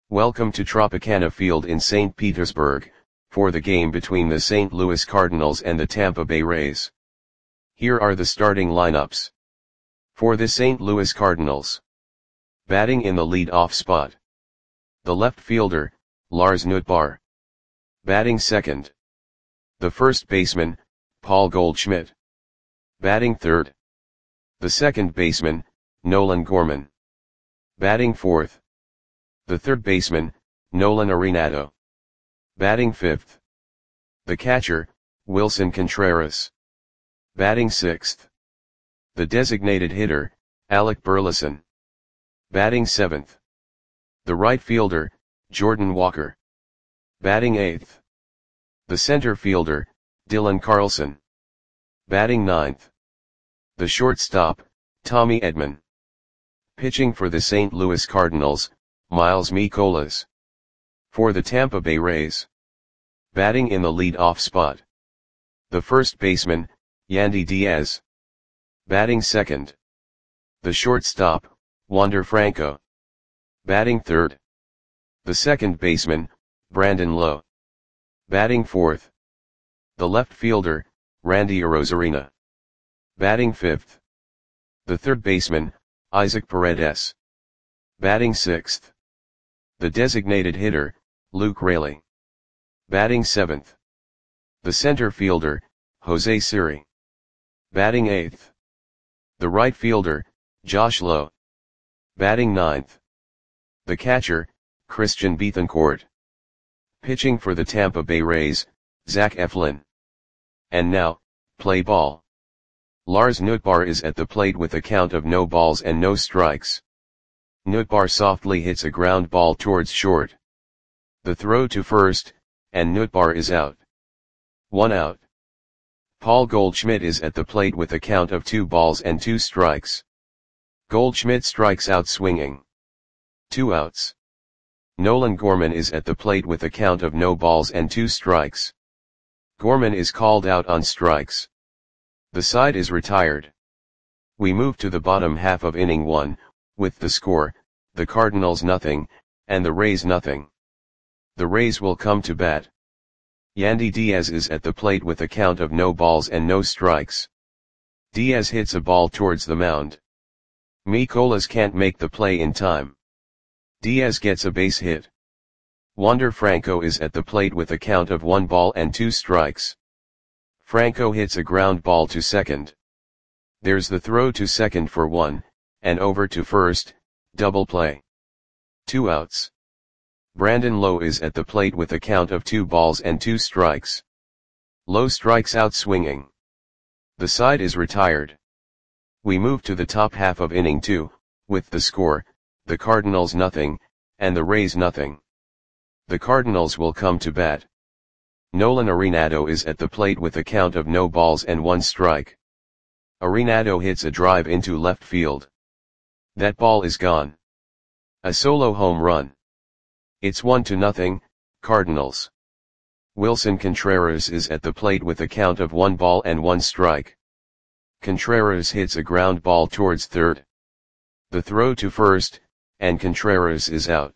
Welcome to Tropicana Field in St. Petersburg, for the game between the St. Louis Cardinals and the Tampa Bay Rays. Here are the starting lineups. For the St. Louis Cardinals. Batting in the lead-off spot. The left fielder, Lars Nootbaar. Batting second. The first baseman, Paul Goldschmidt. Batting third. The second baseman, Nolan Gorman. Batting fourth. The third baseman, Nolan Arenado. Batting fifth. The catcher, Wilson Contreras. Batting sixth. The designated hitter, Alec Burleson. Batting seventh. The right fielder, Jordan Walker. Batting eighth. The center fielder, Dylan Carlson. Batting ninth. The shortstop, Tommy Edman. Pitching for the St. Louis Cardinals, Miles Mikolas. For the Tampa Bay Rays. Batting in the lead-off spot. The first baseman, Yandy Diaz. Batting second. The shortstop, Wander Franco. Batting third. The second baseman, Brandon Lowe. Batting fourth. The left fielder, Randy Arozarena. Batting fifth. The third baseman, Isaac Paredes. Batting sixth. The designated hitter, Luke Raley. Batting seventh. The center fielder, Jose Siri. Batting eighth. The right fielder, Josh Lowe. Batting ninth. The catcher, Christian Bethancourt. Pitching for the Tampa Bay Rays, Zach Eflin. And now, play ball. Lars Nootbaar is at the plate with a count of no balls and no strikes. Nootbaar softly hits a ground ball towards short. The throw to first, and Nootbaar is out. 1 out. Paul Goldschmidt is at the plate with a count of 2 balls and 2 strikes. Goldschmidt strikes out swinging. 2 outs. Nolan Gorman is at the plate with a count of no balls and 2 strikes. Gorman is called out on strikes. The side is retired. We move to the bottom half of inning 1, with the score, the Cardinals nothing, and the Rays nothing. The Rays will come to bat. Yandy Diaz is at the plate with a count of no balls and no strikes. Diaz hits a ball towards the mound. Mikolas can't make the play in time. Diaz gets a base hit. Wander Franco is at the plate with a count of 1 ball and 2 strikes. Franco hits a ground ball to second. There's the throw to second for 1, and over to first, double play. 2 outs. Brandon Lowe is at the plate with a count of 2 balls and 2 strikes. Lowe strikes out swinging. The side is retired. We move to the top half of inning 2, with the score, the Cardinals nothing, and the Rays nothing. The Cardinals will come to bat. Nolan Arenado is at the plate with a count of no balls and 1 strike. Arenado hits a drive into left field. That ball is gone. A solo home run. It's 1-0, Cardinals. Wilson Contreras is at the plate with a count of 1 ball and 1 strike. Contreras hits a ground ball towards third. The throw to first, and Contreras is out.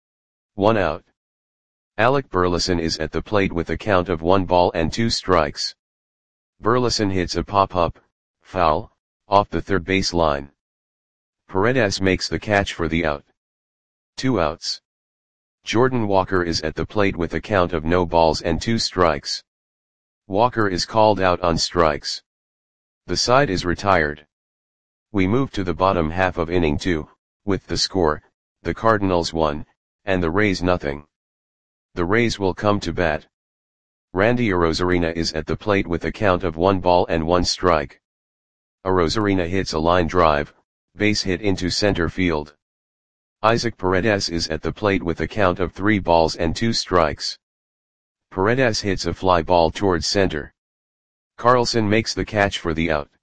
1 out. Alec Burleson is at the plate with a count of 1 ball and 2 strikes. Burleson hits a pop-up, foul, off the third base line. Paredes makes the catch for the out. 2 outs. Jordan Walker is at the plate with a count of no balls and 2 strikes. Walker is called out on strikes. The side is retired. We move to the bottom half of inning 2, with the score, the Cardinals 1, and the Rays nothing. The Rays will come to bat. Randy Arozarena is at the plate with a count of 1 ball and 1 strike. Arozarena hits a line drive, base hit into center field. Isaac Paredes is at the plate with a count of 3 balls and 2 strikes. Paredes hits a fly ball towards center. Carlson makes the catch for the out.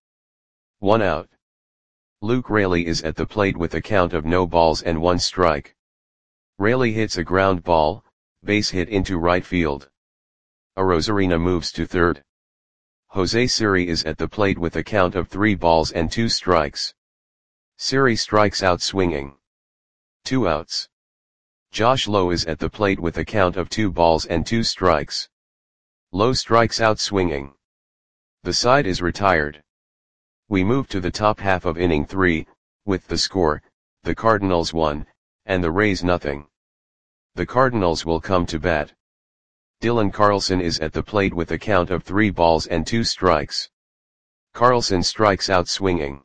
1 out. Luke Raley is at the plate with a count of no balls and 1 strike. Raley hits a ground ball, base hit into right field. Arozarena moves to third. Jose Siri is at the plate with a count of 3 balls and 2 strikes. Siri strikes out swinging. 2 outs. Josh Lowe is at the plate with a count of 2 balls and 2 strikes. Lowe strikes out swinging. The side is retired. We move to the top half of inning 3, with the score, the Cardinals 1, and the Rays nothing. The Cardinals will come to bat. Dylan Carlson is at the plate with a count of 3 balls and 2 strikes. Carlson strikes out swinging.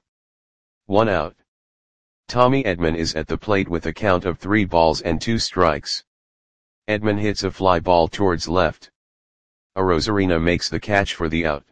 1 out. Tommy Edman is at the plate with a count of 3 balls and 2 strikes. Edman hits a fly ball towards left. Arozarena makes the catch for the out.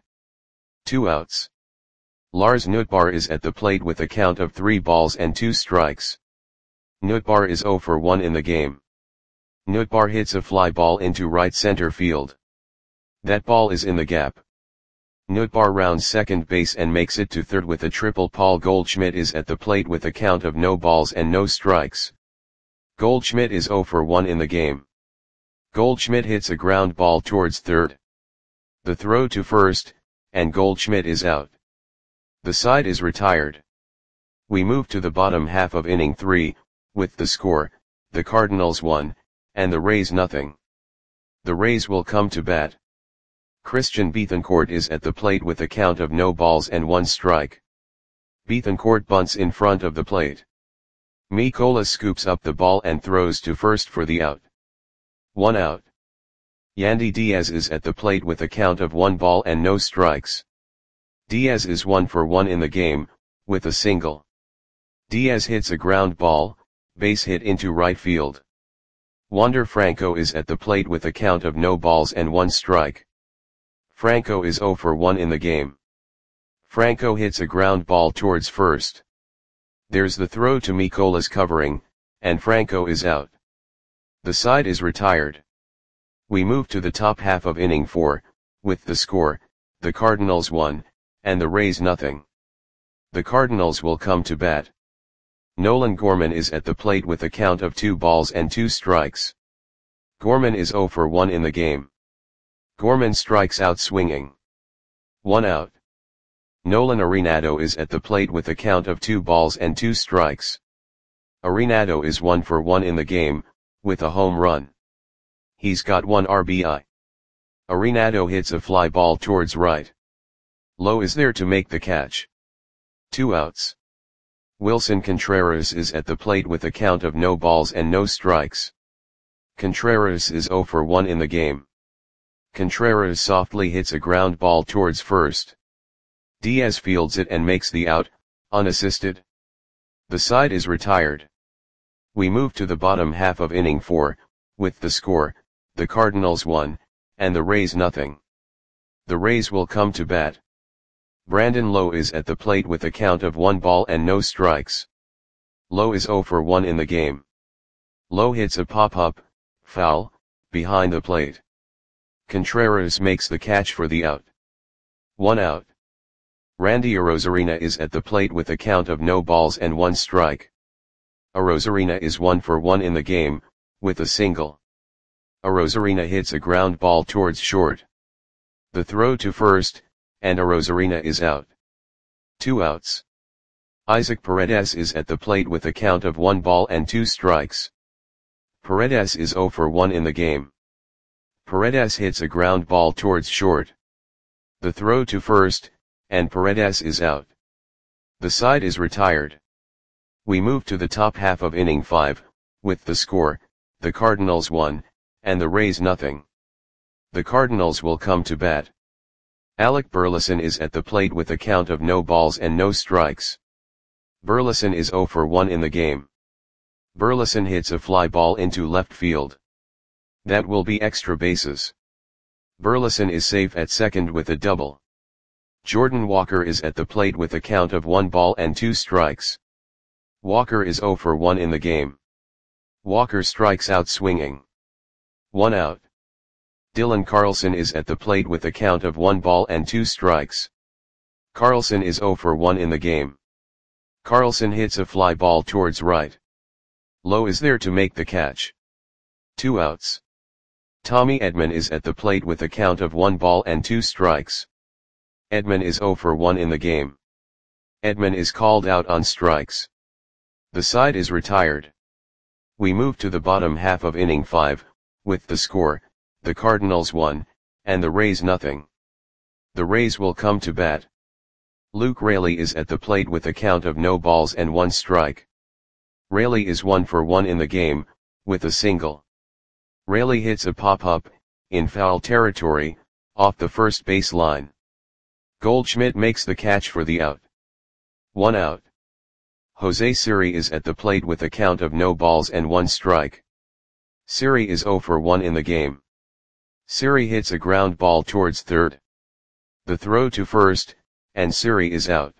2 outs. Lars Nootbaar is at the plate with a count of 3 balls and 2 strikes. Nootbaar is 0 for 1 in the game. Nootbaar hits a fly ball into right center field. That ball is in the gap. Nootbaar rounds second base and makes it to third with a triple. Paul Goldschmidt is at the plate with a count of no balls and no strikes. Goldschmidt is 0 for 1 in the game. Goldschmidt hits a ground ball towards third. The throw to first, and Goldschmidt is out. The side is retired. We move to the bottom half of inning 3, with the score, the Cardinals 1, and the Rays nothing. The Rays will come to bat. Christian Bethancourt is at the plate with a count of no balls and 1 strike. Bethancourt bunts in front of the plate. Mikolas scoops up the ball and throws to first for the out. 1 out. Yandy Diaz is at the plate with a count of 1 ball and no strikes. Diaz is 1 for 1 in the game, with a single. Diaz hits a ground ball, base hit into right field. Wander Franco is at the plate with a count of no balls and 1 strike. Franco is 0 for 1 in the game. Franco hits a ground ball towards first. There's the throw to Mikolas covering, and Franco is out. The side is retired. We move to the top half of inning 4, with the score, the Cardinals 1, and the Rays nothing. The Cardinals will come to bat. Nolan Gorman is at the plate with a count of 2 balls and 2 strikes. Gorman is 0 for 1 in the game. Gorman strikes out swinging. 1 out. Nolan Arenado is at the plate with a count of 2 balls and 2 strikes. Arenado is 1 for 1 in the game, with a home run. He's got 1 RBI. Arenado hits a fly ball towards right. Lowe is there to make the catch. 2 outs. Wilson Contreras is at the plate with a count of no balls and no strikes. Contreras is 0 for 1 in the game. Contreras softly hits a ground ball towards first. Diaz fields it and makes the out, unassisted. The side is retired. We move to the bottom half of inning 4, with the score, the Cardinals 1, and the Rays nothing. The Rays will come to bat. Brandon Lowe is at the plate with a count of 1 ball and no strikes. Lowe is 0 for 1 in the game. Lowe hits a pop-up, foul, behind the plate. Contreras makes the catch for the out. 1 out. Randy Arozarena is at the plate with a count of no balls and 1 strike. Arozarena is 1 for 1 in the game, with a single. Arozarena hits a ground ball towards short. The throw to first, and Arozarena is out. 2 outs. Isaac Paredes is at the plate with a count of 1 ball and 2 strikes. Paredes is 0 for 1 in the game. Paredes hits a ground ball towards short. The throw to first, and Paredes is out. The side is retired. We move to the top half of inning 5, with the score, the Cardinals 1, and the Rays nothing. The Cardinals will come to bat. Alec Burleson is at the plate with a count of no balls and no strikes. Burleson is 0 for 1 in the game. Burleson hits a fly ball into left field. That will be extra bases. Burleson is safe at second with a double. Jordan Walker is at the plate with a count of 1 ball and 2 strikes. Walker is 0 for 1 in the game. Walker strikes out swinging. 1 out. Dylan Carlson is at the plate with a count of 1 ball and 2 strikes. Carlson is 0 for 1 in the game. Carlson hits a fly ball towards right. Lowe is there to make the catch. 2 outs. Tommy Edman is at the plate with a count of 1 ball and 2 strikes. Edman is 0 for 1 in the game. Edman is called out on strikes. The side is retired. We move to the bottom half of inning 5, with the score, the Cardinals 1, and the Rays nothing. The Rays will come to bat. Luke Raley is at the plate with a count of no balls and 1 strike. Raley is 1 for 1 in the game, with a single. Raley hits a pop-up, in foul territory, off the first base line. Goldschmidt makes the catch for the out. 1 out. Jose Siri is at the plate with a count of no balls and 1 strike. Siri is 0 for 1 in the game. Siri hits a ground ball towards third. The throw to first, and Siri is out.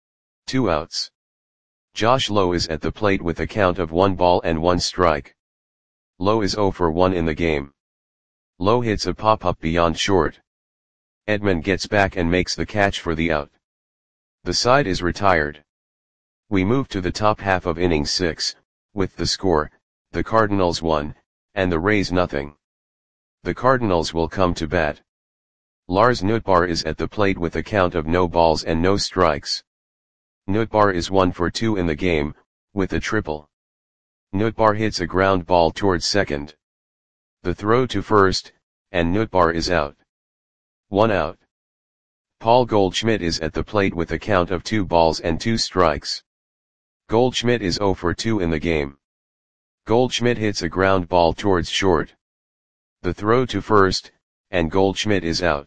2 outs. Josh Lowe is at the plate with a count of 1 ball and 1 strike. Lowe is 0 for 1 in the game. Lowe hits a pop-up beyond short. Edman gets back and makes the catch for the out. The side is retired. We move to the top half of inning 6, with the score, the Cardinals 1, and the Rays nothing. The Cardinals will come to bat. Lars Nootbaar is at the plate with a count of no balls and no strikes. Nootbaar is 1 for 2 in the game, with a triple. Nootbaar hits a ground ball towards second. The throw to first, and Nootbaar is out. 1 out. Paul Goldschmidt is at the plate with a count of 2 balls and 2 strikes. Goldschmidt is 0 for 2 in the game. Goldschmidt hits a ground ball towards short. The throw to first, and Goldschmidt is out.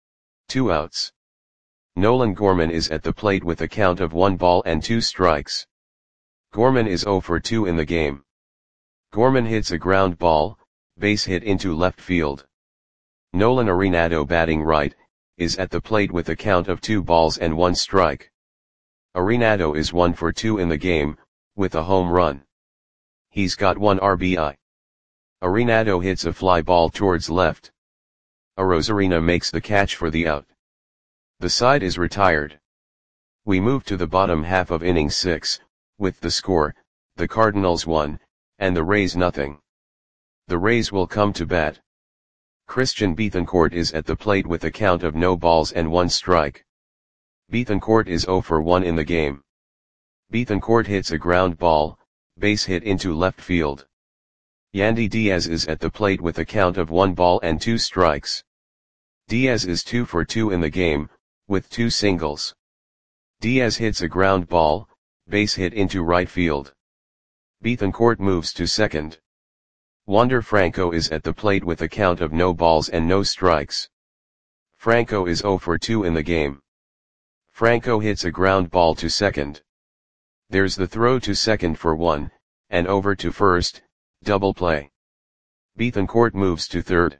2 outs. Nolan Gorman is at the plate with a count of 1 ball and 2 strikes. Gorman is 0 for 2 in the game. Gorman hits a ground ball, base hit into left field. Nolan Arenado, batting right, is at the plate with a count of 2 balls and 1 strike. Arenado is 1 for 2 in the game, with a home run. He's got 1 RBI. Arenado hits a fly ball towards left. Arozarena makes the catch for the out. The side is retired. We move to the bottom half of inning 6, with the score, the Cardinals 1, and the Rays nothing. The Rays will come to bat. Christian Bethancourt is at the plate with a count of no balls and 1 strike. Bethancourt is 0 for 1 in the game. Bethancourt hits a ground ball, base hit into left field. Yandy Diaz is at the plate with a count of 1 ball and 2 strikes. Diaz is 2 for 2 in the game, with 2 singles. Diaz hits a ground ball, base hit into right field. Bethancourt moves to second. Wander Franco is at the plate with a count of no balls and no strikes. Franco is 0 for 2 in the game. Franco hits a ground ball to second. There's the throw to second for 1, and over to first, double play. Bethancourt moves to third.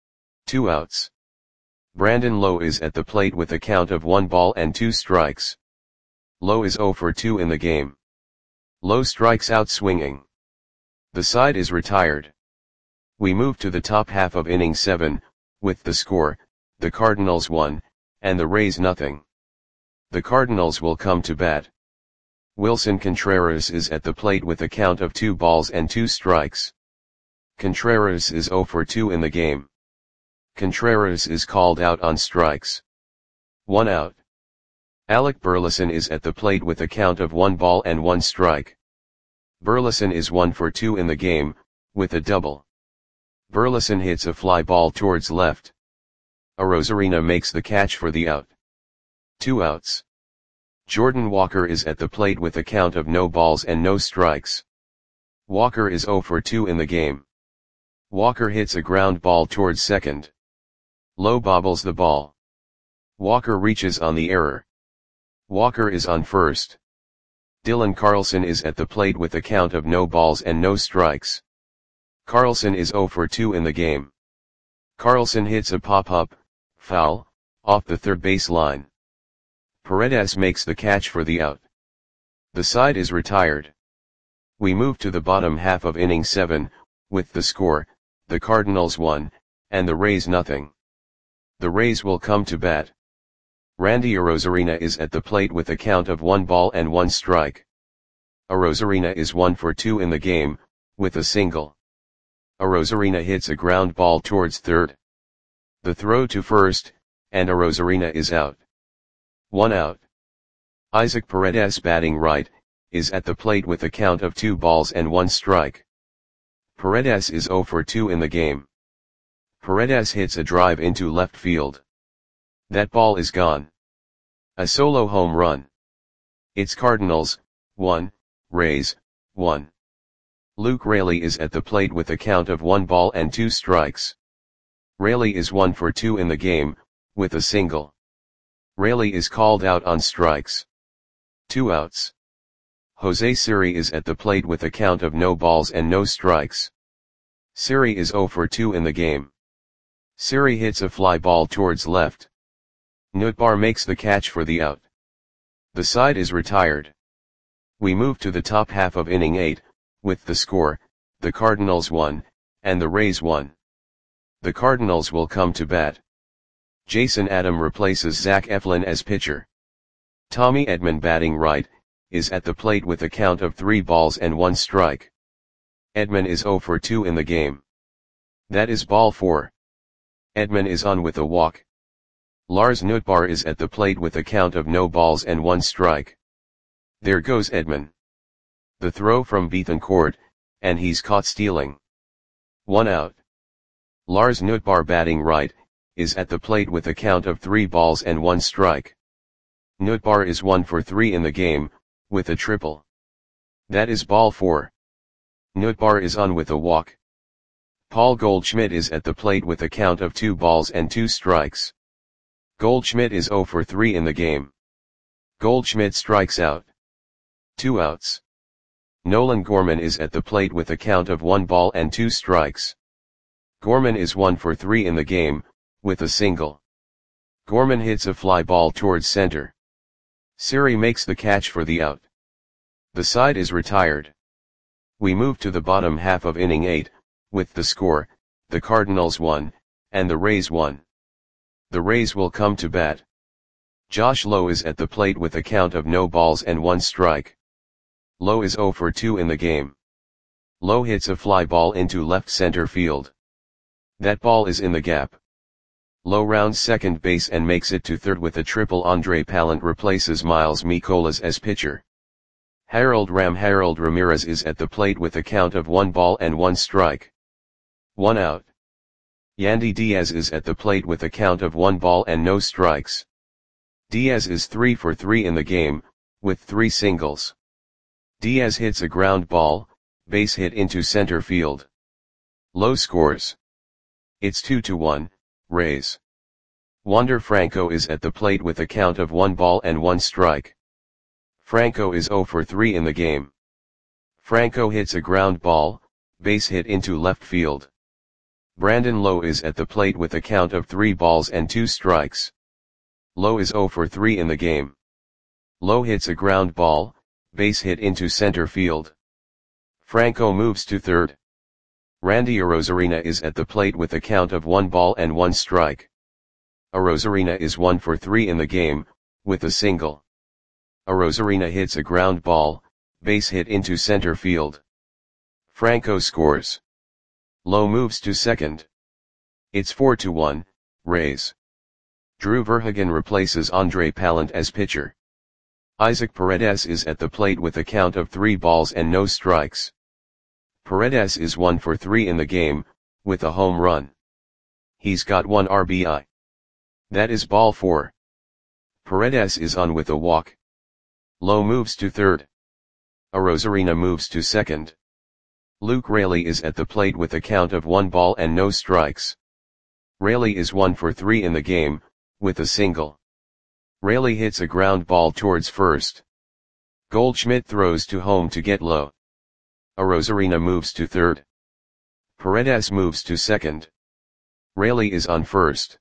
2 outs. Brandon Lowe is at the plate with a count of 1 ball and 2 strikes. Lowe is 0 for 2 in the game. Lowe strikes out swinging. The side is retired. We move to the top half of inning 7, with the score, the Cardinals 1, and the Rays nothing. The Cardinals will come to bat. Wilson Contreras is at the plate with a count of 2 balls and 2 strikes. Contreras is 0 for 2 in the game. Contreras is called out on strikes. 1 out. Alec Burleson is at the plate with a count of 1 ball and 1 strike. Burleson is 1 for 2 in the game, with a double. Burleson hits a fly ball towards left. Arozarena makes the catch for the out. 2 outs. Jordan Walker is at the plate with a count of no balls and no strikes. Walker is 0 for 2 in the game. Walker hits a ground ball towards second. Lowe bobbles the ball. Walker reaches on the error. Walker is on first. Dylan Carlson is at the plate with a count of no balls and no strikes. Carlson is 0 for 2 in the game. Carlson hits a pop-up, foul, off the third base line. Paredes makes the catch for the out. The side is retired. We move to the bottom half of inning 7, with the score, the Cardinals 1, and the Rays nothing. The Rays will come to bat. Randy Arozarena is at the plate with a count of 1 ball and 1 strike. Arozarena is 1 for 2 in the game, with a single. Arozarena hits a ground ball towards third. The throw to first, and Arozarena is out. 1 out. Isaac Paredes, batting right, is at the plate with a count of 2 balls and 1 strike. Paredes is 0 for 2 in the game. Paredes hits a drive into left field. That ball is gone. A solo home run. It's Cardinals, 1, Rays, 1. Luke Raley is at the plate with a count of 1 ball and 2 strikes. Raley is 1 for 2 in the game, with a single. Raley is called out on strikes. 2 outs. Jose Siri is at the plate with a count of no balls and no strikes. Siri is 0 for 2 in the game. Siri hits a fly ball towards left. Nootbaar makes the catch for the out. The side is retired. We move to the top half of inning 8, with the score, the Cardinals 1, and the Rays 1. The Cardinals will come to bat. Jason Adam replaces Zach Eflin as pitcher. Tommy Edman, batting right, is at the plate with a count of 3 balls and 1 strike. Edman is 0 for 2 in the game. That is ball 4. Edman is on with a walk. Lars Nootbaar is at the plate with a count of no balls and 1 strike. There goes Edman. The throw from Bethancourt, and he's caught stealing. 1 out. Lars Nootbaar, batting right, is at the plate with a count of 3 balls and 1 strike. Nootbaar is 1 for 3 in the game, with a triple. That is ball 4. Nootbaar is on with a walk. Paul Goldschmidt is at the plate with a count of 2 balls and 2 strikes. Goldschmidt is 0 for 3 in the game. Goldschmidt strikes out. 2 outs. Nolan Gorman is at the plate with a count of 1 ball and 2 strikes. Gorman is 1 for 3 in the game, with a single. Gorman hits a fly ball towards center. Siri makes the catch for the out. The side is retired. We move to the bottom half of inning 8, with the score, the Cardinals 1, and the Rays 1. The Rays will come to bat. Josh Lowe is at the plate with a count of no balls and 1 strike. Lowe is 0 for 2 in the game. Lowe hits a fly ball into left center field. That ball is in the gap. Lowe rounds second base and makes it to third with a triple. Andre Pallant replaces Miles Mikolas as pitcher. Harold Ramirez is at the plate with a count of 1 ball and 1 strike. 1 out. Yandy Diaz is at the plate with a count of 1 ball and no strikes. Diaz is 3 for 3 in the game, with 3 singles. Diaz hits a ground ball, base hit into center field. Lowe scores. It's 2-1, Rays. Wander Franco is at the plate with a count of 1 ball and 1 strike. Franco is 0 for 3 in the game. Franco hits a ground ball, base hit into left field. Brandon Lowe is at the plate with a count of 3 balls and 2 strikes. Lowe is 0 for 3 in the game. Lowe hits a ground ball, base hit into center field. Franco moves to third. Randy Arozarena is at the plate with a count of 1 ball and 1 strike. Arozarena is 1 for 3 in the game, with a single. Arozarena hits a ground ball, base hit into center field. Franco scores. Lowe moves to second. It's 4-1, Rays. Drew Verhagen replaces Andre Pallant as pitcher. Isaac Paredes is at the plate with a count of 3 balls and no strikes. Paredes is 1 for 3 in the game, with a home run. He's got 1 RBI. That is ball 4. Paredes is on with a walk. Lowe moves to third. Arozarena moves to second. Luke Raley is at the plate with a count of 1 ball and no strikes. Raley is 1 for 3 in the game, with a single. Raley hits a ground ball towards first. Goldschmidt throws to home to get Lowe. Arozarena moves to third. Paredes moves to second. Raley is on first.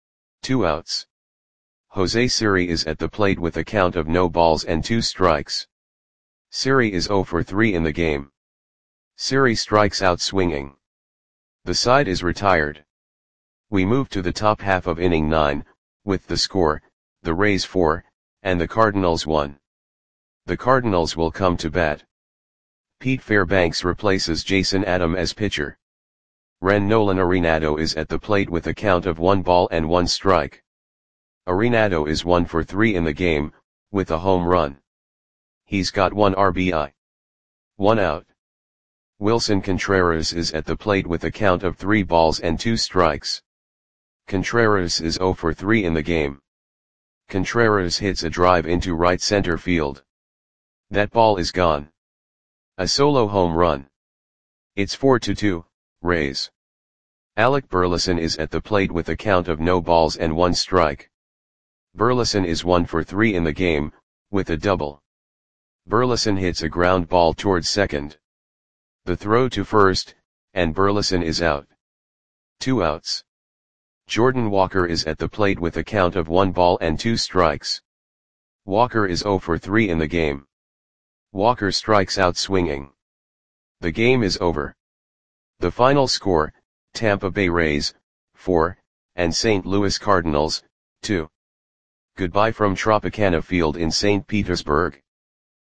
2 outs. Jose Siri is at the plate with a count of no balls and 2 strikes. Siri is 0 for 3 in the game. Siri strikes out swinging. The side is retired. We move to the top half of inning 9, with the score, the Rays 4, and the Cardinals 1. The Cardinals will come to bat. Pete Fairbanks replaces Jason Adam as pitcher. Ren Nolan Arenado is at the plate with a count of 1 ball and 1 strike. Arenado is 1 for 3 in the game, with a home run. He's got 1 RBI. 1 out. Wilson Contreras is at the plate with a count of 3 balls and 2 strikes. Contreras is 0 for 3 in the game. Contreras hits a drive into right center field. That ball is gone. A solo home run. It's 4-2, Rays. Alec Burleson is at the plate with a count of no balls and 1 strike. Burleson is 1 for 3 in the game, with a double. Burleson hits a ground ball towards second. The throw to first, and Burleson is out. 2 outs. Jordan Walker is at the plate with a count of 1 ball and 2 strikes. Walker is 0 for 3 in the game. Walker strikes out swinging. The game is over. The final score, Tampa Bay Rays, 4, and St. Louis Cardinals, 2. Goodbye from Tropicana Field in St. Petersburg.